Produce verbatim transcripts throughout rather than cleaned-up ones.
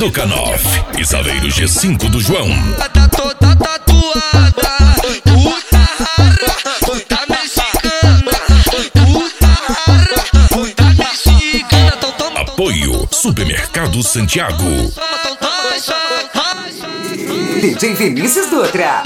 do Canoff e Saveiro G cinco do João. Tá toda tatuada, puta rara, puta mexicana, puta rara, puta mexicana. Toma, Apoio Supermercado Santiago. toma, toma, D J Vinícius Dutra.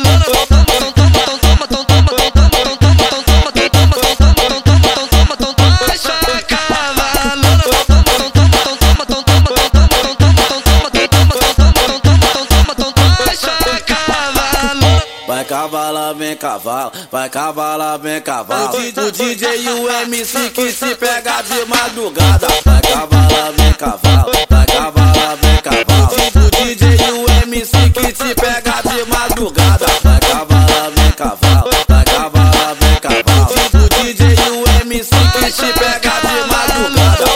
Vai cavala, vem cavalo, vai cavala, vem cavalo. O D J e o M C que se pega de madrugada. Vai cavala, vem cavalo, vai cavala, vem cavalo. O D J e o M C que se pega de madrugada. Vai cavala, vem cavalo, vai cavala, vem cavalo. O D J e o M C que se pega de madrugada.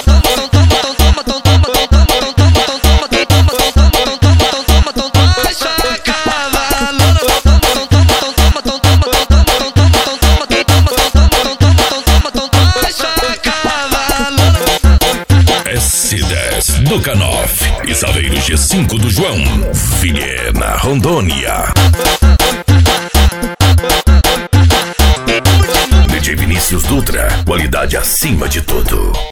S dez do Canoff e Saveiro G cinco do João. Vilhena, Rondônia. D J Vinícius Dutra, qualidade acima de tudo.